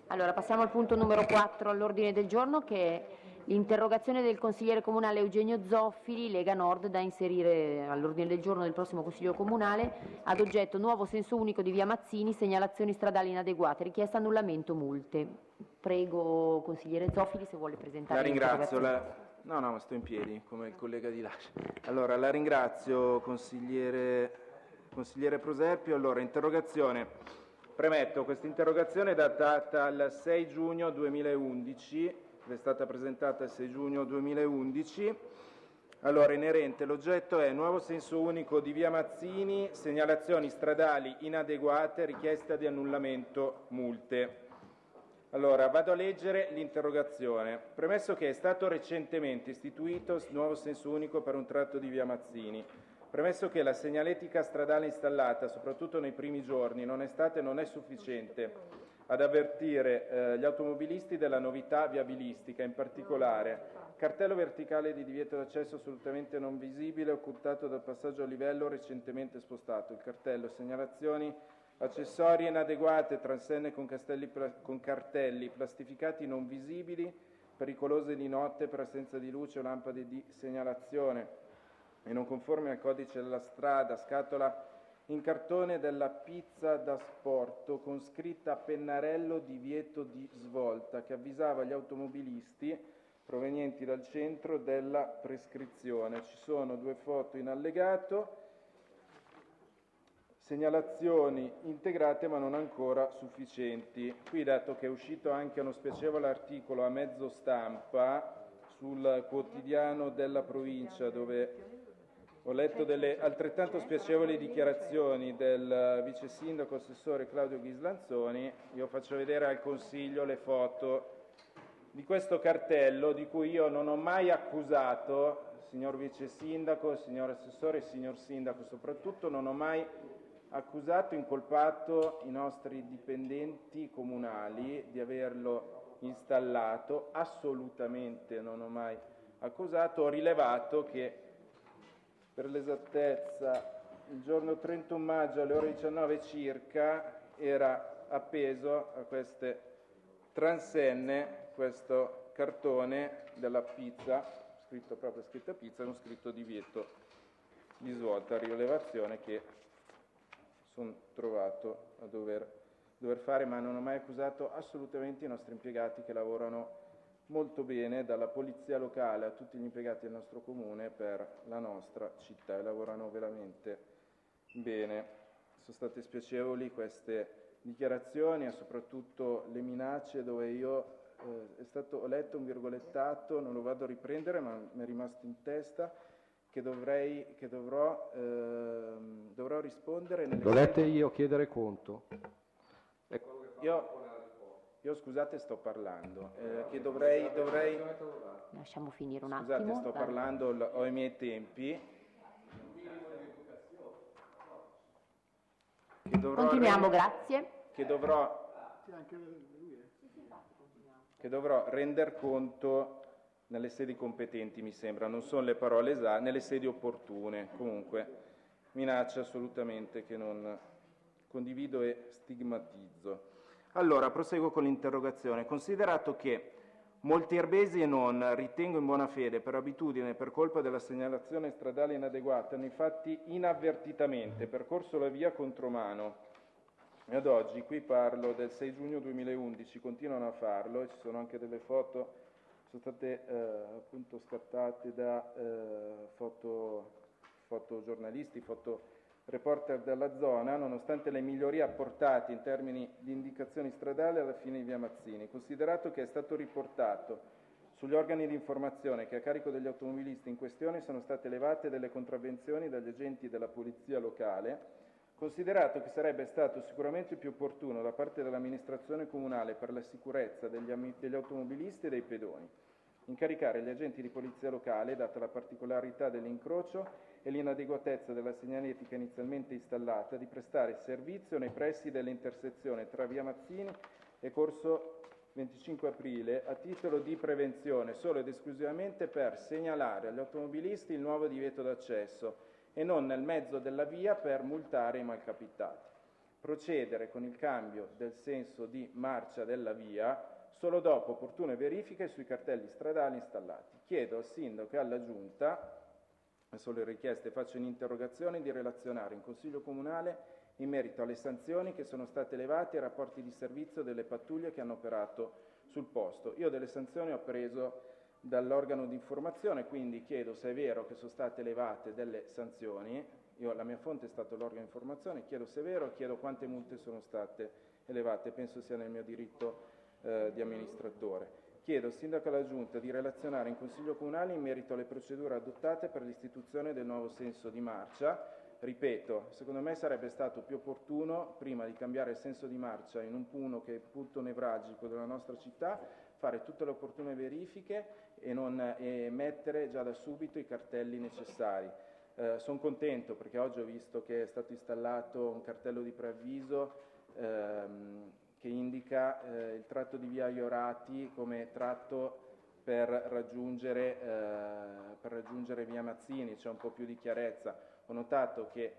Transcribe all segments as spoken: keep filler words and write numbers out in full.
Allora, passiamo al punto numero quattro all'ordine del giorno, che è l'interrogazione del consigliere comunale Eugenio Zoffili, Lega Nord, da inserire all'ordine del giorno del prossimo Consiglio Comunale, ad oggetto nuovo senso unico di via Mazzini, segnalazioni stradali inadeguate, richiesta annullamento multe. Prego, consigliere Zoffili, se vuole presentare La ringrazio. l'interrogazione. La... No, no, ma sto in piedi, come il collega di Lascia. Allora, la ringrazio, consigliere, consigliere Proserpio. Allora, interrogazione. Premetto, questa interrogazione è datata il sei giugno duemilaundici, è stata presentata il sei giugno duemilaundici. Allora, inerente, l'oggetto è nuovo senso unico di via Mazzini, segnalazioni stradali inadeguate, richiesta di annullamento multe. Allora, vado a leggere l'interrogazione. Premesso che è stato recentemente istituito nuovo senso unico per un tratto di via Mazzini, premesso che la segnaletica stradale installata, soprattutto nei primi giorni, non è stata e non è sufficiente ad avvertire eh, gli automobilisti della novità viabilistica, in particolare cartello verticale di divieto d'accesso assolutamente non visibile occultato dal passaggio a livello recentemente spostato, il cartello segnalazioni accessorie inadeguate, transenne con, castelli, con cartelli plastificati non visibili, pericolose di notte per assenza di luce o lampade di segnalazione e non conformi al codice della strada, scatola in cartone della pizza da sporto con scritta a pennarello divieto di svolta che avvisava gli automobilisti provenienti dal centro della prescrizione. Ci sono due foto in allegato, segnalazioni integrate ma non ancora sufficienti. Qui, dato che è uscito anche uno spiacevole articolo a mezzo stampa sul quotidiano della provincia, dove ho letto delle altrettanto spiacevoli dichiarazioni del vice sindaco assessore Claudio Ghislanzoni, io faccio vedere al Consiglio le foto di questo cartello, di cui io non ho mai accusato, signor vice sindaco, signor assessore e signor sindaco soprattutto, non ho mai accusato, incolpato i nostri dipendenti comunali di averlo installato, assolutamente non ho mai accusato. Ho rilevato che per l'esattezza il giorno trentuno maggio alle ore diciannove circa era appeso a queste transenne questo cartone della pizza, scritto proprio scritta pizza, con scritto divieto di svolta, rilevazione che sono trovato a dover, dover fare, ma non ho mai accusato assolutamente i nostri impiegati che lavorano molto bene, dalla polizia locale a tutti gli impiegati del nostro comune per la nostra città, e lavorano veramente bene. Sono state spiacevoli queste dichiarazioni e soprattutto le minacce, dove io eh, è stato, ho letto un virgolettato, non lo vado a riprendere ma mi è rimasto in testa, che, dovrei, che dovrò, eh, dovrò rispondere nelle... L'ho letto io, chiedere conto. Io, io scusate sto parlando, eh, che dovrei, dovrei... Lasciamo finire un Scusate, attimo. sto parlando, ho i miei tempi. Che dovrò Continuiamo, rend- grazie. Che dovrò, che dovrò render conto nelle sedi competenti, mi sembra, non sono le parole esatte, nelle sedi opportune. Comunque, minaccia assolutamente che non condivido e stigmatizzo. Allora, proseguo con l'interrogazione. Considerato che molti erbesi e non, ritengo in buona fede, per abitudine, per colpa della segnalazione stradale inadeguata, hanno infatti inavvertitamente percorso la via contromano, e ad oggi, qui parlo del sei giugno duemilaundici, continuano a farlo, e ci sono anche delle foto, sono state eh, appunto scattate da eh, foto, fotogiornalisti, foto reporter della zona, nonostante le migliorie apportate in termini di indicazioni stradali alla fine di via Mazzini, considerato che è stato riportato sugli organi di informazione che a carico degli automobilisti in questione sono state elevate delle contravvenzioni dagli agenti della polizia locale, considerato che sarebbe stato sicuramente più opportuno da parte dell'amministrazione comunale per la sicurezza degli, am- degli automobilisti e dei pedoni incaricare gli agenti di polizia locale, data la particolarità dell'incrocio e l'inadeguatezza della segnaletica inizialmente installata, di prestare servizio nei pressi dell'intersezione tra via Mazzini e corso venticinque aprile a titolo di prevenzione solo ed esclusivamente per segnalare agli automobilisti il nuovo divieto d'accesso e non nel mezzo della via per multare i malcapitati. procedere con il cambio del senso di marcia della via solo dopo opportune verifiche sui cartelli stradali installati. Chiedo al Sindaco e alla Giunta, sono le richieste, faccio un'interrogazione, di relazionare in Consiglio Comunale in merito alle sanzioni che sono state elevate ai rapporti di servizio delle pattuglie che hanno operato sul posto. Io delle sanzioni ho preso dall'organo di informazione, quindi chiedo se è vero che sono state elevate delle sanzioni. Io, la mia fonte è stato l'organo di informazione, chiedo se è vero, chiedo quante multe sono state elevate, penso sia nel mio diritto eh, di amministratore. Chiedo al Sindaco e alla Giunta di relazionare in Consiglio Comunale in merito alle procedure adottate per l'istituzione del nuovo senso di marcia. Ripeto, secondo me sarebbe stato più opportuno, prima di cambiare il senso di marcia in un punto che è il punto nevralgico della nostra città, fare tutte le opportune verifiche e, non, e mettere già da subito i cartelli necessari. Eh, sono contento perché oggi ho visto che è stato installato un cartello di preavviso ehm, che indica eh, il tratto di via Iorati come tratto per raggiungere, eh, per raggiungere via Mazzini, c'è un po' più di chiarezza. Ho notato che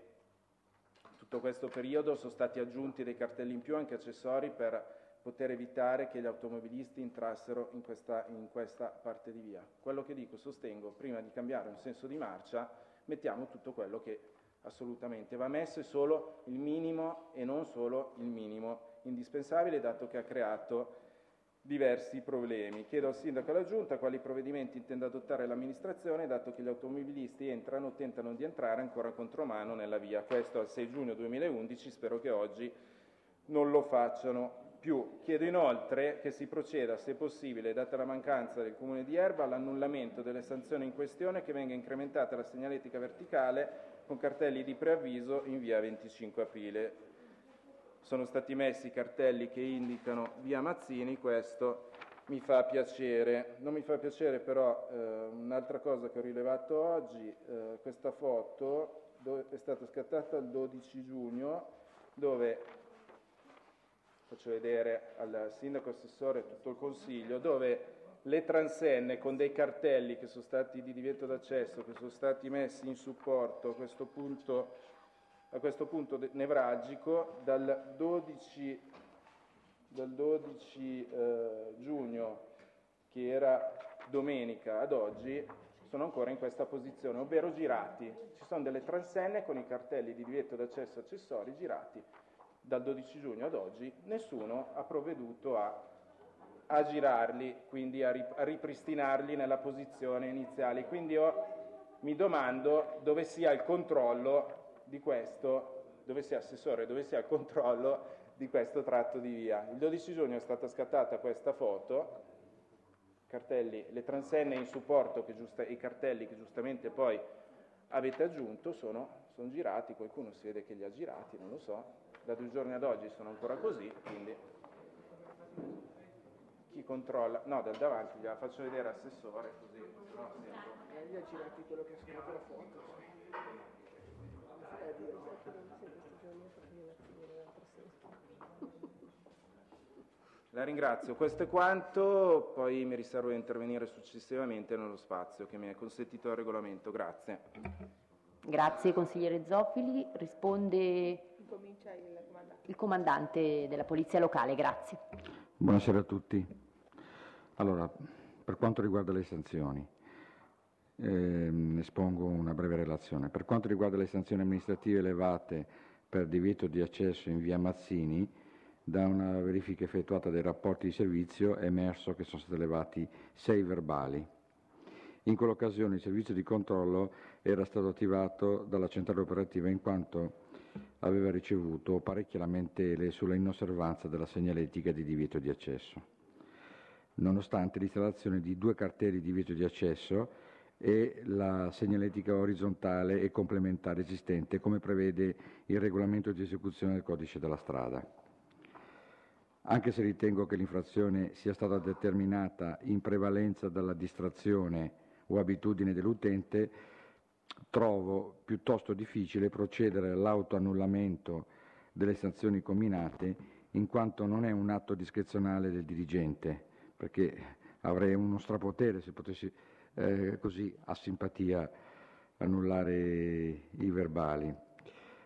in tutto questo periodo sono stati aggiunti dei cartelli in più, anche accessori, per poter evitare che gli automobilisti entrassero in questa, in questa parte di via. Quello che dico, sostengo, prima di cambiare un senso di marcia, mettiamo tutto quello che assolutamente va messo, e solo il minimo e non solo il minimo indispensabile, dato che ha creato diversi problemi. Chiedo al Sindaco e alla Giunta quali provvedimenti intende adottare l'amministrazione, dato che gli automobilisti entrano o tentano di entrare ancora contromano nella via. Questo al sei giugno duemilaundici, spero che oggi non lo facciano più. Chiedo inoltre che si proceda, se possibile, data la mancanza del Comune di Erba, all'annullamento delle sanzioni in questione, che venga incrementata la segnaletica verticale con cartelli di preavviso in via venticinque aprile. Sono stati messi cartelli che indicano via Mazzini, questo mi fa piacere. Non mi fa piacere però eh, un'altra cosa che ho rilevato oggi, eh, questa foto dove è stata scattata il dodici giugno, dove, faccio vedere al Sindaco, Assessore e tutto il Consiglio, dove le transenne con dei cartelli che sono stati di divieto d'accesso, che sono stati messi in supporto a questo punto, a questo punto nevralgico, dal dodici, dal dodici eh, giugno, che era domenica, ad oggi, sono ancora in questa posizione, ovvero girati. Ci sono delle transenne con i cartelli di divieto d'accesso accessori girati dal dodici giugno ad oggi, nessuno ha provveduto a a girarli, quindi a, rip- a ripristinarli nella posizione iniziale. Quindi io mi domando dove sia il controllo di questo, dove sia Assessore, dove sia il controllo di questo tratto di via. Il dodici giugno è stata scattata questa foto, cartelli, le transenne in supporto, che giusta- i cartelli che giustamente poi avete aggiunto sono, sono girati, qualcuno si vede che li ha girati, non lo so, da due giorni ad oggi sono ancora così, quindi chi controlla? No, dal davanti gliela faccio vedere, Assessore, così no, Eh, gli ha girati quello che ha scritto la foto. La ringrazio, questo è quanto, poi mi riservo di intervenire successivamente nello spazio che mi è consentito dal regolamento. Grazie. Grazie consigliere Zoffili. Risponde Comincia il comandante. il comandante della Polizia Locale. Grazie. Buonasera a tutti. Allora, per quanto riguarda le sanzioni, ehm, espongo una breve relazione. Per quanto riguarda le sanzioni amministrative elevate per divieto di accesso in via Mazzini, da una verifica effettuata dai rapporti di servizio è emerso che sono stati elevati sei verbali. In quell'occasione il servizio di controllo era stato attivato dalla centrale operativa in quanto aveva ricevuto parecchie lamentele sulla inosservanza della segnaletica di divieto di accesso, nonostante l'installazione di due cartelli di divieto di accesso e la segnaletica orizzontale e complementare esistente, come prevede il regolamento di esecuzione del codice della strada. Anche se ritengo che l'infrazione sia stata determinata in prevalenza dalla distrazione o abitudine dell'utente, trovo piuttosto difficile procedere all'autoannullamento delle sanzioni comminate, in quanto non è un atto discrezionale del dirigente, perché avrei uno strapotere se potessi eh, così a simpatia annullare i verbali.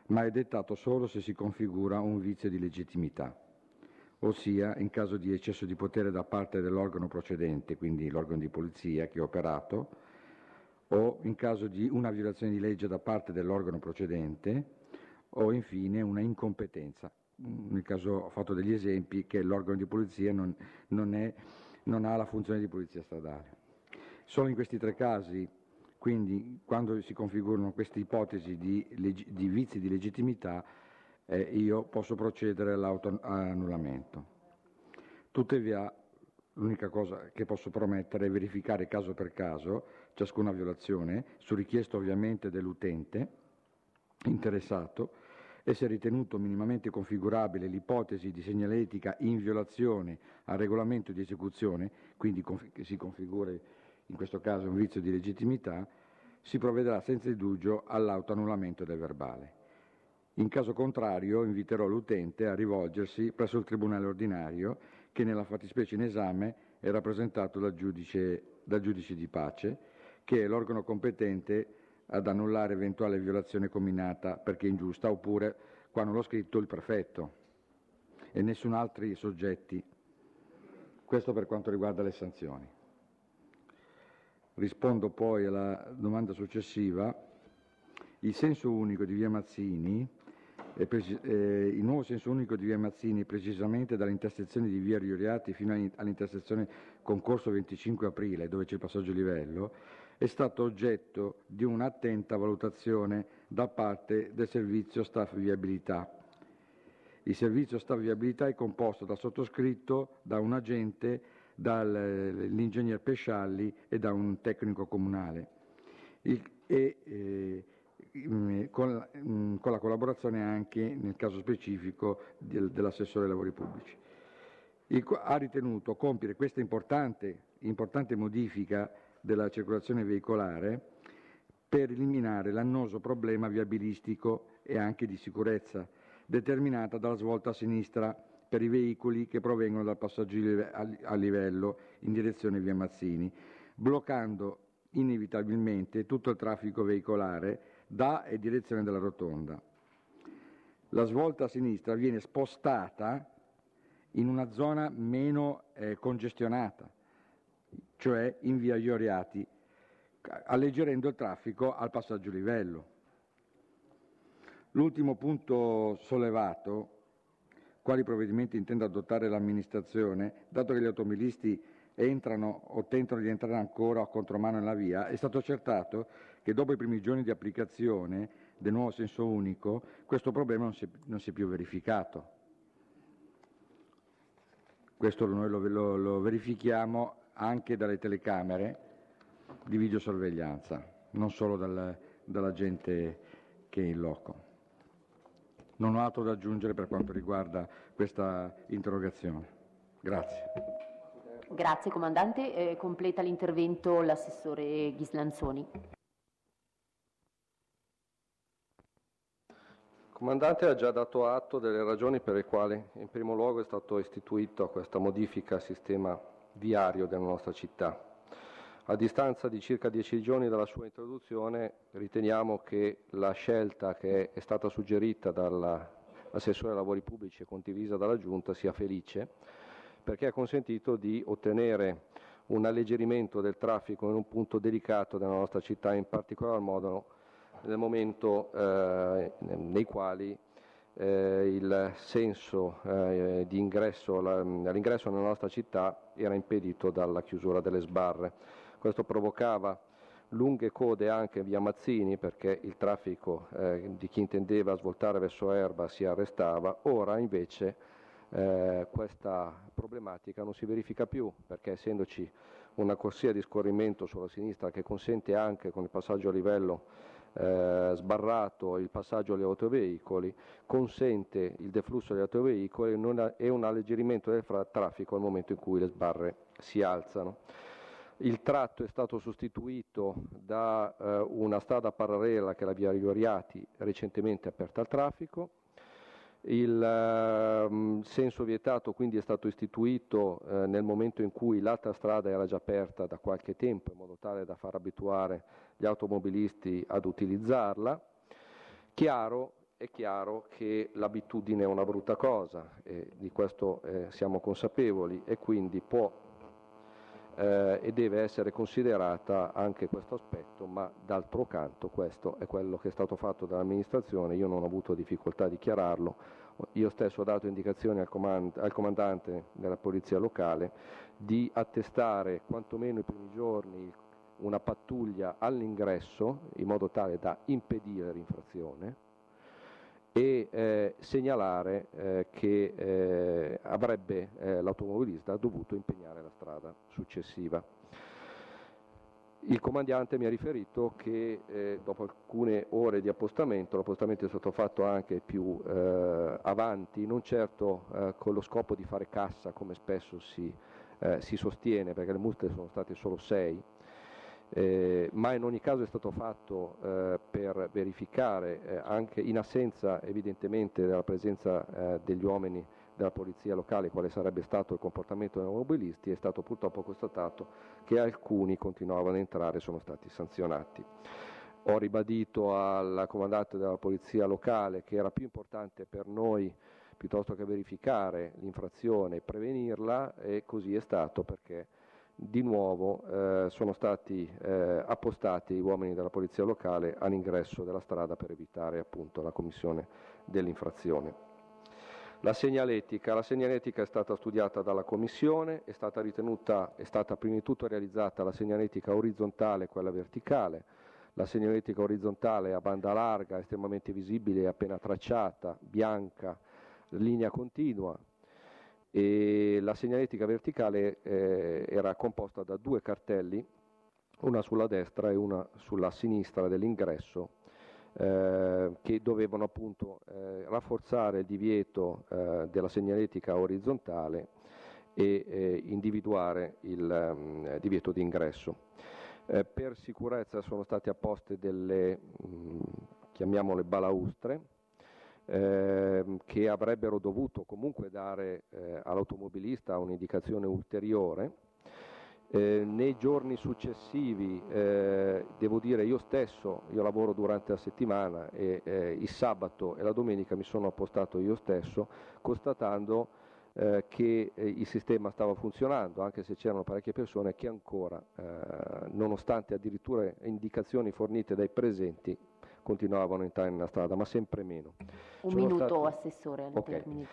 ma è dettato solo se si configura un vizio di legittimità, ossia in caso di eccesso di potere da parte dell'organo procedente, quindi l'organo di polizia che ha operato, o in caso di una violazione di legge da parte dell'organo procedente, o infine una incompetenza. Nel caso ho fatto degli esempi che l'organo di polizia non, non, è, non ha la funzione di polizia stradale. Solo in questi tre casi, quindi, quando si configurano queste ipotesi di, di vizi di legittimità, eh, io posso procedere all'annullamento. Tuttavia, l'unica cosa che posso promettere è verificare caso per caso ciascuna violazione, su richiesta ovviamente dell'utente interessato, e se ritenuto minimamente configurabile l'ipotesi di segnaletica in violazione al regolamento di esecuzione, quindi che si configuri in questo caso un vizio di legittimità, si provvederà senza indugio all'autoannullamento del verbale. In caso contrario inviterò l'utente a rivolgersi presso il Tribunale ordinario, che nella fattispecie in esame è rappresentato dal giudice, dal giudice di pace, che è l'organo competente ad annullare eventuale violazione comminata perché ingiusta, oppure, qua non l'ho scritto, il prefetto e nessun altri soggetti. Questo per quanto riguarda le sanzioni. Rispondo poi alla domanda successiva. Il senso unico di via Mazzini, è preci- eh, il nuovo senso unico di via Mazzini, precisamente dall'intersezione di via Rioriati fino all'intersezione Concorso venticinque aprile, dove c'è il passaggio a livello, è stato oggetto di un'attenta valutazione da parte del servizio staff viabilità. Il servizio staff viabilità è composto dal sottoscritto, da un agente, dall'ingegner Pescialli e da un tecnico comunale il, e eh, con, mh, con la collaborazione anche nel caso specifico del, dell'assessore ai lavori pubblici. Il, ha ritenuto compiere questa importante, importante modifica della circolazione veicolare per eliminare l'annoso problema viabilistico e anche di sicurezza determinata dalla svolta a sinistra per i veicoli che provengono dal passaggio a livello in direzione via Mazzini, bloccando inevitabilmente tutto il traffico veicolare da e direzione della rotonda. La svolta a sinistra viene spostata in una zona meno eh, congestionata, cioè in via Ioriati, alleggerendo il traffico al passaggio a livello. L'ultimo punto sollevato, quali provvedimenti intende adottare l'amministrazione, dato che gli automobilisti entrano o tentano di entrare ancora a contromano nella via, è stato accertato che dopo i primi giorni di applicazione del nuovo senso unico questo problema non si è, non si è più verificato. Questo noi lo, lo, lo verifichiamo anche dalle telecamere di videosorveglianza, non solo dal, dalla gente che è in loco. Non ho altro da aggiungere per quanto riguarda questa interrogazione. Grazie. Grazie Comandante. Eh, completa l'intervento l'assessore Ghislanzoni. Il Comandante ha già dato atto delle ragioni per le quali in primo luogo è stato istituito questa modifica al sistema viario della nostra città. A distanza di circa dieci giorni dalla sua introduzione riteniamo che la scelta che è stata suggerita dall'assessore ai lavori pubblici e condivisa dalla Giunta sia felice, perché ha consentito di ottenere un alleggerimento del traffico in un punto delicato della nostra città, in particolar modo nel momento eh, nei quali eh, il senso eh, di ingresso, la, l'ingresso nella nostra città era impedito dalla chiusura delle sbarre. Questo provocava lunghe code anche via Mazzini, perché il traffico eh, di chi intendeva svoltare verso Erba si arrestava. Ora invece eh, questa problematica non si verifica più, perché essendoci una corsia di scorrimento sulla sinistra che consente anche con il passaggio a livello eh, sbarrato il passaggio agli autoveicoli, consente il deflusso degli autoveicoli e un alleggerimento del traffico al momento in cui le sbarre si alzano. Il tratto è stato sostituito da eh, una strada parallela che è la via Rioriati, recentemente aperta al traffico. Il eh, senso vietato quindi è stato istituito eh, nel momento in cui l'altra strada era già aperta da qualche tempo, in modo tale da far abituare gli automobilisti ad utilizzarla. Chiaro è chiaro che l'abitudine è una brutta cosa, e di questo eh, siamo consapevoli, e quindi può eh, e deve essere considerata anche questo aspetto, ma d'altro canto questo è quello che è stato fatto dall'amministrazione. Io non ho avuto difficoltà a dichiararlo, io stesso ho dato indicazioni al, comand- al comandante della polizia locale di attestare quantomeno i primi giorni una pattuglia all'ingresso in modo tale da impedire l'infrazione e eh, segnalare eh, che eh, avrebbe eh, l'automobilista dovuto impegnare la strada successiva. Il comandante mi ha riferito che eh, dopo alcune ore di appostamento, l'appostamento è stato fatto anche più eh, avanti, non certo eh, con lo scopo di fare cassa come spesso si, eh, si sostiene, perché le multe sono state solo sei, Eh, ma in ogni caso è stato fatto eh, per verificare, eh, anche in assenza evidentemente della presenza eh, degli uomini della polizia locale, quale sarebbe stato il comportamento dei automobilisti. È stato purtroppo constatato che alcuni continuavano ad entrare e sono stati sanzionati. Ho ribadito al comandante della polizia locale che era più importante per noi piuttosto che verificare l'infrazione, prevenirla, e così è stato, perché di nuovo eh, sono stati eh, appostati uomini della polizia locale all'ingresso della strada per evitare appunto la commissione dell'infrazione. La segnaletica, la segnaletica è stata studiata dalla commissione, è stata ritenuta, è stata prima di tutto realizzata la segnaletica orizzontale e quella verticale. La segnaletica orizzontale a banda larga, estremamente visibile, appena tracciata, bianca, linea continua. E la segnaletica verticale eh, era composta da due cartelli, una sulla destra e una sulla sinistra dell'ingresso, eh, che dovevano appunto eh, rafforzare il divieto eh, della segnaletica orizzontale e eh, individuare il um, divieto di ingresso. Eh, per sicurezza sono state apposte delle, mh, chiamiamole balaustre, Eh, che avrebbero dovuto comunque dare eh, all'automobilista un'indicazione ulteriore. Eh, nei giorni successivi, eh, devo dire, io stesso, io lavoro durante la settimana e eh, il sabato e la domenica mi sono appostato io stesso, constatando eh, che eh, il sistema stava funzionando, anche se c'erano parecchie persone che ancora, eh, nonostante addirittura indicazioni fornite dai presenti, continuavano a entrare nella strada, ma sempre meno. Un Sono minuto, stato... Assessore, al okay. termine.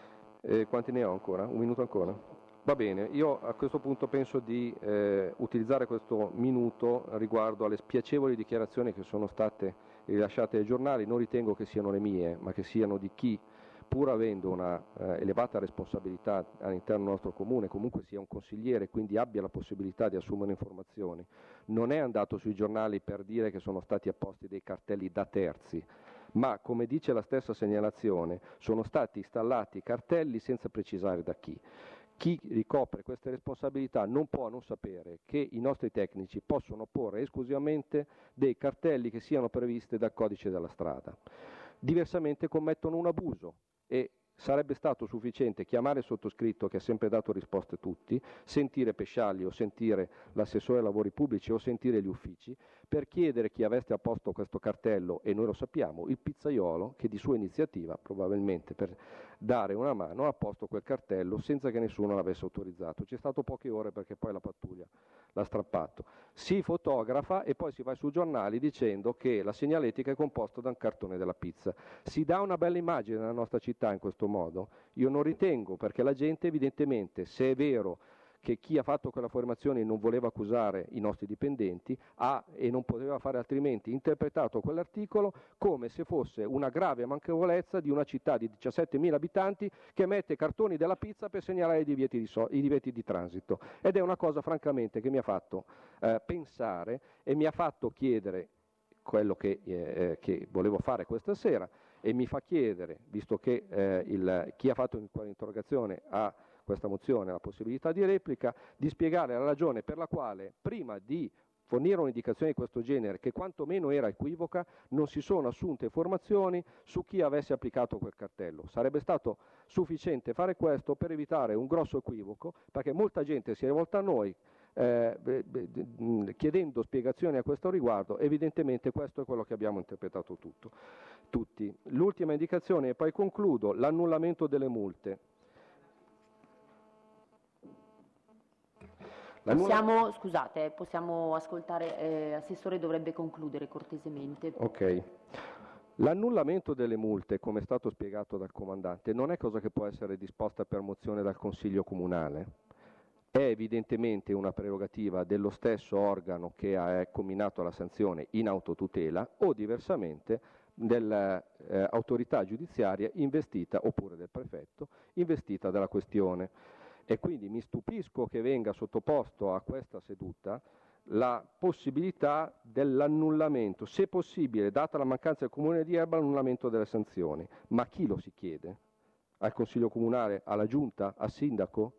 Eh, quanti ne ho ancora? Un minuto ancora? Va bene, io a questo punto penso di eh, utilizzare questo minuto riguardo alle spiacevoli dichiarazioni che sono state rilasciate ai giornali. Non ritengo che siano le mie, ma che siano di chi, pur avendo una eh, elevata responsabilità all'interno del nostro comune, comunque sia un consigliere, quindi abbia la possibilità di assumere informazioni, non è andato sui giornali per dire che sono stati apposti dei cartelli da terzi, ma, come dice la stessa segnalazione, sono stati installati cartelli senza precisare da chi. Chi ricopre queste responsabilità non può non sapere che i nostri tecnici possono porre esclusivamente dei cartelli che siano previsti dal codice della strada. Diversamente commettono un abuso, e sarebbe stato sufficiente chiamare il sottoscritto, che ha sempre dato risposte a tutti, sentire Pescialli o sentire l'assessore ai lavori pubblici o sentire gli uffici, per chiedere chi avesse apposto questo cartello, e noi lo sappiamo, il pizzaiolo, che di sua iniziativa, probabilmente per dare una mano, ha posto quel cartello senza che nessuno l'avesse autorizzato. C'è stato poche ore perché poi la pattuglia l'ha strappato. Si fotografa e poi si va sui giornali dicendo che la segnaletica è composta da un cartone della pizza. Si dà una bella immagine della nostra città in questo modo? Io non ritengo, perché la gente evidentemente, se è vero che chi ha fatto quella formazione non voleva accusare i nostri dipendenti, ha, e non poteva fare altrimenti, interpretato quell'articolo come se fosse una grave manchevolezza di una città di diciassettemila abitanti che mette cartoni della pizza per segnalare i divieti di, so- i divieti di transito. Ed è una cosa francamente che mi ha fatto eh, pensare e mi ha fatto chiedere quello che, eh, che volevo fare questa sera, e mi fa chiedere, visto che eh, il, chi ha fatto quell'interrogazione ha questa mozione la possibilità di replica, di spiegare la ragione per la quale, prima di fornire un'indicazione di questo genere, che quantomeno era equivoca, non si sono assunte informazioni su chi avesse applicato quel cartello. Sarebbe stato sufficiente fare questo per evitare un grosso equivoco, perché molta gente si è rivolta a noi eh, chiedendo spiegazioni a questo riguardo. Evidentemente questo è quello che abbiamo interpretato tutto, tutti. L'ultima indicazione, e poi concludo, l'annullamento delle multe. Possiamo, scusate, possiamo ascoltare, eh, Assessore dovrebbe concludere cortesemente. Ok. L'annullamento delle multe, come è stato spiegato dal Comandante, non è cosa che può essere disposta per mozione dal Consiglio Comunale. È evidentemente una prerogativa dello stesso organo che ha comminato la sanzione in autotutela o diversamente dell'autorità giudiziaria investita, oppure del prefetto, investita della questione. E quindi mi stupisco che venga sottoposto a questa seduta la possibilità dell'annullamento, se possibile, data la mancanza del Comune di Erba, l'annullamento delle sanzioni. Ma chi lo si chiede? Al Consiglio Comunale, alla Giunta, al Sindaco?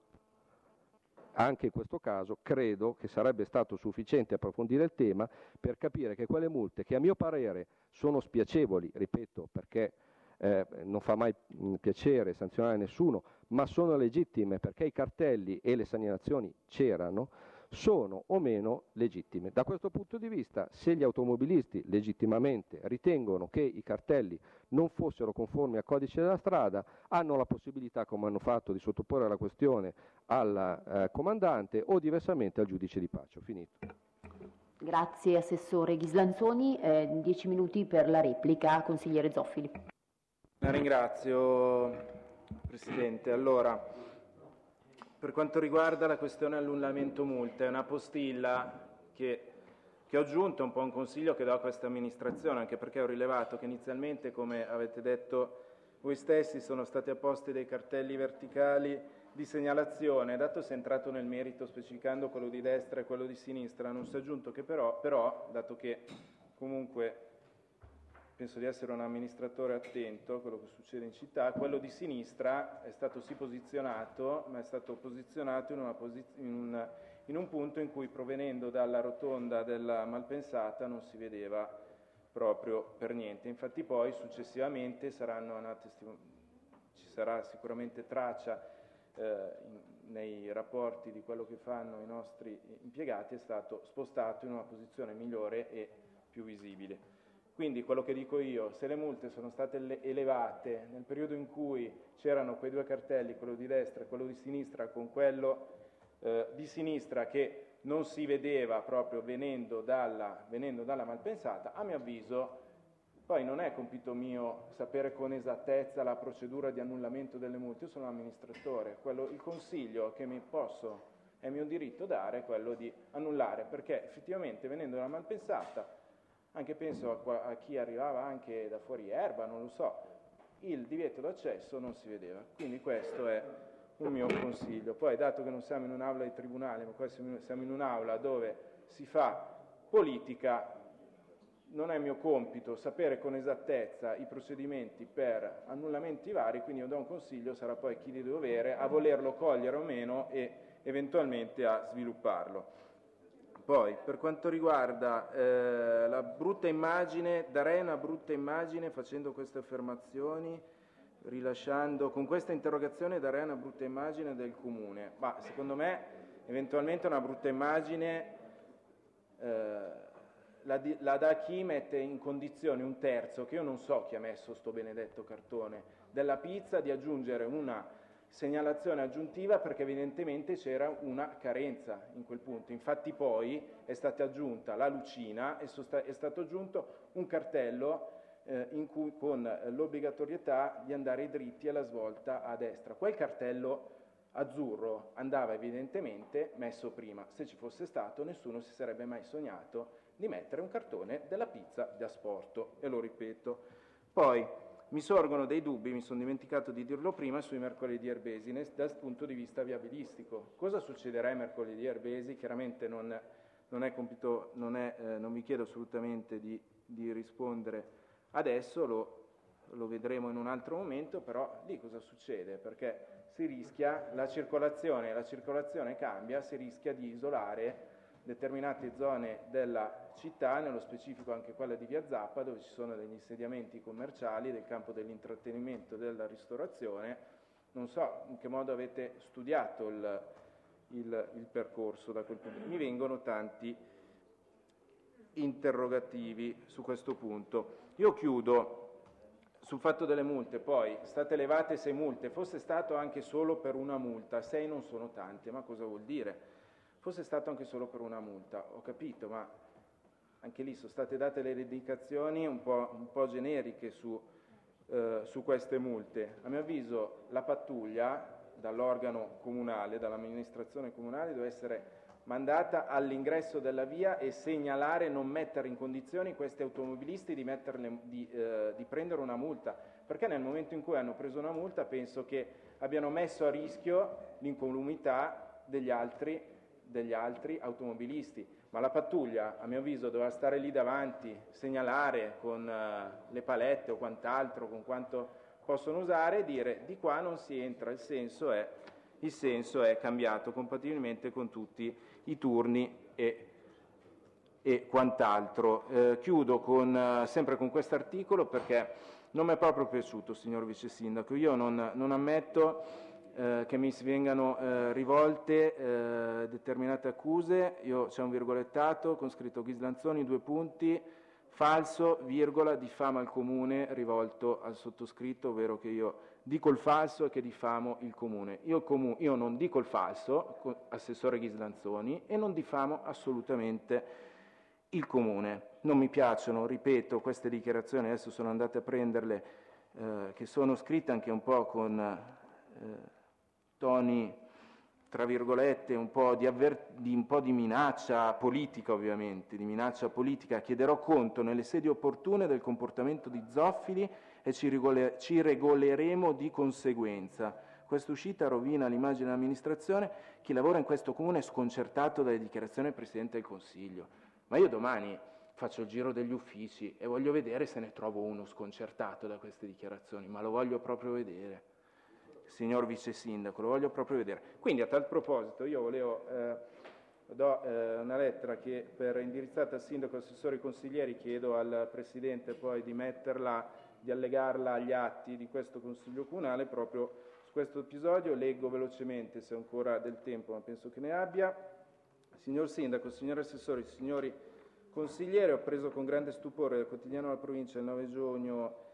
Anche in questo caso credo che sarebbe stato sufficiente approfondire il tema per capire che quelle multe, che a mio parere sono spiacevoli, ripeto, perché eh, non fa mai mh, piacere sanzionare nessuno, ma sono legittime perché i cartelli e le segnalazioni c'erano, sono o meno legittime. Da questo punto di vista, se gli automobilisti legittimamente ritengono che i cartelli non fossero conformi al codice della strada, hanno la possibilità, come hanno fatto, di sottoporre la questione al eh, comandante o diversamente al giudice di pace. Ho finito. Grazie Assessore Ghislanzoni, eh, dieci minuti per la replica. Consigliere Zoffili. La ringrazio Presidente. Allora, per quanto riguarda la questione annullamento multe, è una postilla che, che ho aggiunto, un po' un consiglio che do a questa amministrazione, anche perché ho rilevato che inizialmente, come avete detto voi stessi, sono stati apposti dei cartelli verticali di segnalazione. Dato si è entrato nel merito specificando quello di destra e quello di sinistra, non si è aggiunto che però, però dato che comunque penso di essere un amministratore attento a quello che succede in città, quello di sinistra è stato sì posizionato, ma è stato posizionato in, una posiz- in, un, in un punto in cui, provenendo dalla rotonda della Malpensata, non si vedeva proprio per niente. Infatti poi successivamente saranno una testim- ci sarà sicuramente traccia eh, in, nei rapporti di quello che fanno i nostri impiegati, è stato spostato in una posizione migliore e più visibile. Quindi quello che dico io, se le multe sono state elevate nel periodo in cui c'erano quei due cartelli, quello di destra e quello di sinistra, con quello eh, di sinistra che non si vedeva proprio venendo dalla, venendo dalla Malpensata, a mio avviso, poi non è compito mio sapere con esattezza la procedura di annullamento delle multe, io sono un amministratore, quello, il consiglio che mi posso, è mio diritto dare, è quello di annullare, perché effettivamente venendo dalla Malpensata, anche penso a, a chi arrivava anche da fuori Erba, non lo so, il divieto d'accesso non si vedeva, quindi questo è un mio consiglio. Poi, dato che non siamo in un'aula di tribunale, ma qua siamo in un'aula dove si fa politica, non è mio compito sapere con esattezza i procedimenti per annullamenti vari, quindi io do un consiglio, sarà poi chi di dovere a volerlo cogliere o meno e eventualmente a svilupparlo. Poi, per quanto riguarda eh, la brutta immagine, darei una brutta immagine facendo queste affermazioni, rilasciando, con questa interrogazione darei una brutta immagine del Comune, ma secondo me eventualmente una brutta immagine eh, la, la dà chi mette in condizione un terzo, che io non so chi ha messo sto benedetto cartone, della pizza di aggiungere una segnalazione aggiuntiva perché evidentemente c'era una carenza in quel punto. Infatti poi è stata aggiunta la lucina e è stato aggiunto un cartello eh, in cui, con l'obbligatorietà di andare dritti alla svolta a destra. Quel cartello azzurro andava evidentemente messo prima. Se ci fosse stato, nessuno si sarebbe mai sognato di mettere un cartone della pizza da asporto, e lo ripeto. Poi mi sorgono dei dubbi, mi sono dimenticato di dirlo prima, sui mercoledì erbesi dal punto di vista viabilistico. Cosa succederà ai mercoledì erbesi? Chiaramente non, non è compito, non, è, eh, non vi chiedo assolutamente di, di rispondere adesso, lo, lo vedremo in un altro momento, però lì cosa succede? Perché si rischia, la circolazione, la circolazione cambia, si rischia di isolare determinate zone della città, nello specifico anche quella di Via Zappa, dove ci sono degli insediamenti commerciali del campo dell'intrattenimento e della ristorazione. Non so in che modo avete studiato il, il, il percorso da quel punto. Mi vengono tanti interrogativi su questo punto. Io chiudo sul fatto delle multe, poi state elevate sei multe, fosse stato anche solo per una multa, sei non sono tante, ma cosa vuol dire? Fosse stato anche solo per una multa, ho capito, ma anche lì sono state date le indicazioni un po', un po' generiche su, eh, su queste multe. A mio avviso la pattuglia dall'organo comunale, dall'amministrazione comunale, deve essere mandata all'ingresso della via e segnalare, non mettere in condizioni questi automobilisti di, metterle, di, eh, di prendere una multa, perché nel momento in cui hanno preso una multa penso che abbiano messo a rischio l'incolumità degli altri, degli altri automobilisti. Ma la pattuglia, a mio avviso, doveva stare lì davanti, segnalare con uh, le palette o quant'altro, con quanto possono usare, e dire di qua non si entra, il senso è, il senso è cambiato compatibilmente con tutti i turni e, e quant'altro. Eh, chiudo con, uh, sempre con questo articolo perché non mi è proprio piaciuto, signor Vice Sindaco. Io non, non ammetto eh, che mi si vengano eh, rivolte eh, determinate accuse. Io c'è un virgolettato con scritto Ghislanzoni, due punti, falso, virgola, diffama il comune, rivolto al sottoscritto, ovvero che io dico il falso e che diffamo il comune. Io, comu- io non dico il falso, assessore Ghislanzoni, e non diffamo assolutamente il comune. Non mi piacciono, ripeto, queste dichiarazioni, adesso sono andate a prenderle, eh, che sono scritte anche un po' con eh, toni, tra virgolette, un po' di, avver- di, un po' di minaccia politica, ovviamente, di minaccia politica. Chiederò conto nelle sedi opportune del comportamento di Zoffili e ci, regole- ci regoleremo di conseguenza. Questa uscita rovina l'immagine dell'amministrazione. Chi lavora in questo comune è sconcertato dalle dichiarazioni del Presidente del Consiglio. Ma io domani faccio il giro degli uffici e voglio vedere se ne trovo uno sconcertato da queste dichiarazioni, ma lo voglio proprio vedere. Signor Vice Sindaco, lo voglio proprio vedere. Quindi a tal proposito io volevo, eh, do eh, una lettera che per indirizzata al Sindaco e assessori consiglieri, chiedo al Presidente poi di metterla, di allegarla agli atti di questo Consiglio Comunale proprio su questo episodio. Leggo velocemente se ho ancora del tempo, ma penso che ne abbia. Signor Sindaco, signori assessori, signori consiglieri, ho preso con grande stupore dal quotidiano della provincia il nove giugno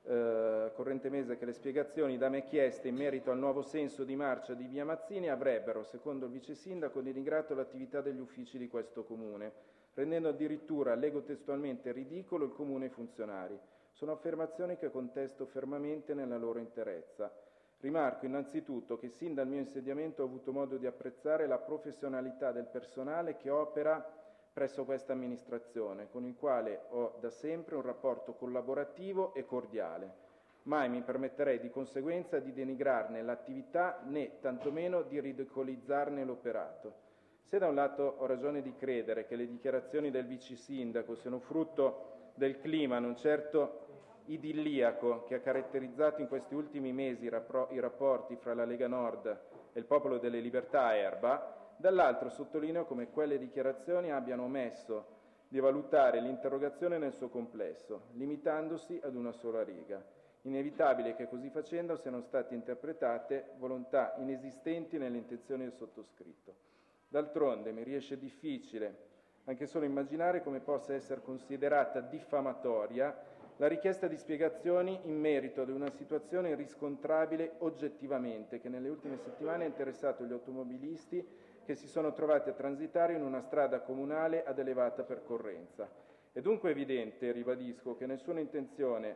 Eh, corrente mese che le spiegazioni da me chieste in merito al nuovo senso di marcia di via Mazzini avrebbero, secondo il vice sindaco, denigrato l'attività degli uffici di questo comune, rendendo addirittura, leggo testualmente, ridicolo il comune e i funzionari. Sono affermazioni che contesto fermamente nella loro interezza. Rimarco innanzitutto che sin dal mio insediamento ho avuto modo di apprezzare la professionalità del personale che opera presso questa amministrazione, con il quale ho da sempre un rapporto collaborativo e cordiale. Mai mi permetterei di conseguenza di denigrarne l'attività né tantomeno di ridicolizzarne l'operato. Se da un lato ho ragione di credere che le dichiarazioni del vice sindaco siano frutto del clima non certo idilliaco che ha caratterizzato in questi ultimi mesi i, rappro- i rapporti fra la Lega Nord e il Popolo delle Libertà Erba, dall'altro sottolineo come quelle dichiarazioni abbiano omesso di valutare l'interrogazione nel suo complesso, limitandosi ad una sola riga. Inevitabile che così facendo siano state interpretate volontà inesistenti nelle intenzioni del sottoscritto. D'altronde mi riesce difficile anche solo immaginare come possa essere considerata diffamatoria la richiesta di spiegazioni in merito ad una situazione riscontrabile oggettivamente che nelle ultime settimane ha interessato gli automobilisti che si sono trovati a transitare in una strada comunale ad elevata percorrenza. È dunque evidente, ribadisco, che nessuna intenzione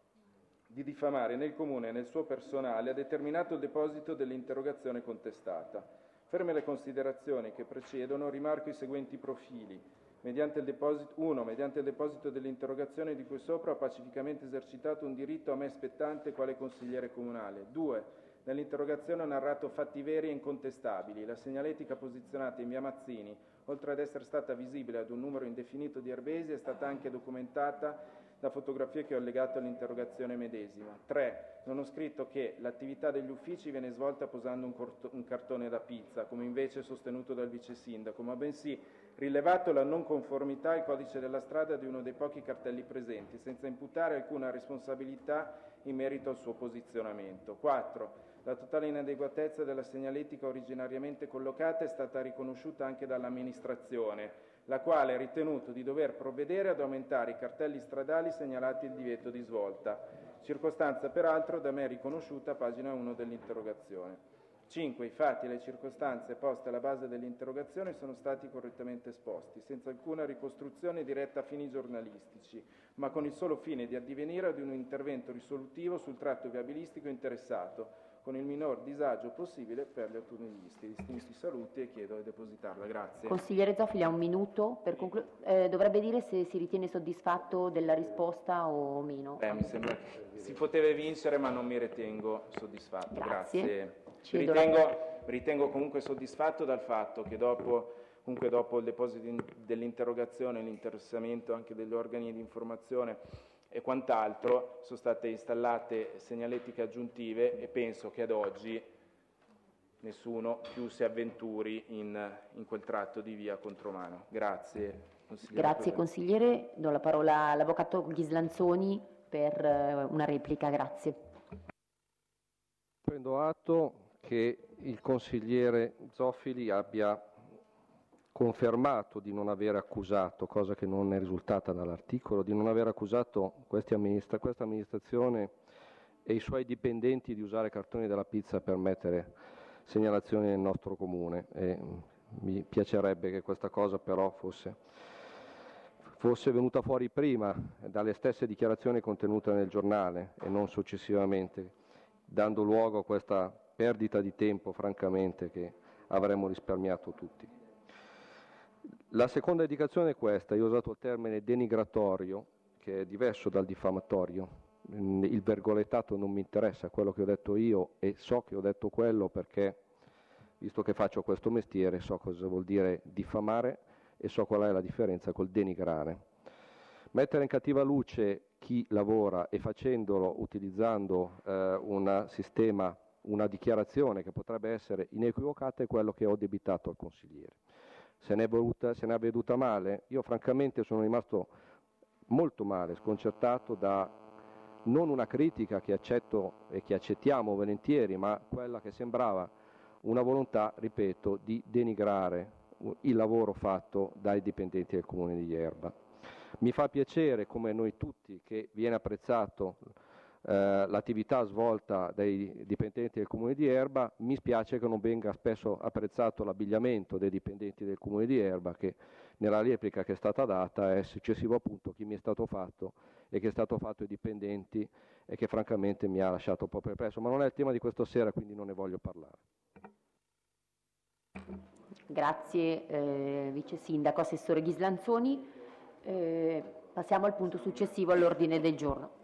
di diffamare né il Comune né il suo personale ha determinato il deposito dell'interrogazione contestata. Ferme le considerazioni che precedono, rimarco i seguenti profili. Mediante il deposito, uno. Mediante il deposito dell'interrogazione di cui sopra ho pacificamente esercitato un diritto a me spettante quale consigliere comunale. due. Nell'interrogazione ho narrato fatti veri e incontestabili. La segnaletica posizionata in via Mazzini, oltre ad essere stata visibile ad un numero indefinito di erbesi, è stata anche documentata da fotografie che ho allegato all'interrogazione medesima. tre. Non ho scritto che l'attività degli uffici viene svolta posando un, corto, un cartone da pizza, come invece sostenuto dal vice sindaco, ma bensì rilevato la non conformità al codice della strada di uno dei pochi cartelli presenti, senza imputare alcuna responsabilità in merito al suo posizionamento. quattro. La totale inadeguatezza della segnaletica originariamente collocata è stata riconosciuta anche dall'amministrazione, la quale ha ritenuto di dover provvedere ad aumentare i cartelli stradali segnalati il divieto di svolta, circostanza peraltro da me riconosciuta a pagina uno dell'interrogazione. cinque. I fatti e le circostanze poste alla base dell'interrogazione sono stati correttamente esposti, senza alcuna ricostruzione diretta a fini giornalistici, ma con il solo fine di addivenire ad un intervento risolutivo sul tratto viabilistico interessato, con il minor disagio possibile per gli automobilisti. Distinti saluti e chiedo di depositarla. Grazie. Consigliere Zoffili ha un minuto per concludere. Eh, dovrebbe dire se si ritiene soddisfatto della risposta o meno. Beh, mi sembra che si poteva vincere, ma non mi ritengo soddisfatto. Grazie. Grazie. Cedo Ritengo, la- ritengo comunque soddisfatto dal fatto che dopo, comunque dopo il deposito in- dell'interrogazione, l'interessamento anche degli organi di informazione e quant'altro, sono state installate segnaletiche aggiuntive e penso che ad oggi nessuno più si avventuri in, in quel tratto di via Contromano. Grazie. Consigliere Grazie Presidente. consigliere. Do la parola all'avvocato Ghislanzoni per eh, una replica. Grazie. Prendo atto che il consigliere Zoffili abbia confermato di non aver accusato, cosa che non è risultata dall'articolo, di non aver accusato questi amministra- questa amministrazione e i suoi dipendenti di usare cartoni della pizza per mettere segnalazioni nel nostro comune. E mi piacerebbe che questa cosa però fosse, fosse venuta fuori prima dalle stesse dichiarazioni contenute nel giornale e non successivamente, dando luogo a questa perdita di tempo, francamente, che avremmo risparmiato tutti. La seconda indicazione è questa: io ho usato il termine denigratorio, che è diverso dal diffamatorio. Il vergolettato non mi interessa, quello che ho detto io, e so che ho detto quello perché, visto che faccio questo mestiere, so cosa vuol dire diffamare e so qual è la differenza col denigrare. Mettere in cattiva luce chi lavora e facendolo utilizzando eh, un sistema, una dichiarazione che potrebbe essere inequivocata, è quello che ho addebitato al consigliere. Se ne è voluta, se ne è veduta male, io francamente sono rimasto molto male, sconcertato da non una critica che accetto e che accettiamo volentieri, ma quella che sembrava una volontà, ripeto, di denigrare il lavoro fatto dai dipendenti del Comune di Ierba. Mi fa piacere, come noi tutti, che viene apprezzato eh, l'attività svolta dai dipendenti del Comune di Ierba. Mi spiace che non venga spesso apprezzato l'abbigliamento dei dipendenti del Comune di Ierba, che nella replica che è stata data è successivo appunto chi mi è stato fatto e che è stato fatto ai dipendenti e che francamente mi ha lasciato un po' perplesso, ma non è il tema di questa sera, quindi non ne voglio parlare. Grazie eh, Vice Sindaco, Assessore Ghislanzoni. Eh, passiamo al punto successivo all'ordine del giorno.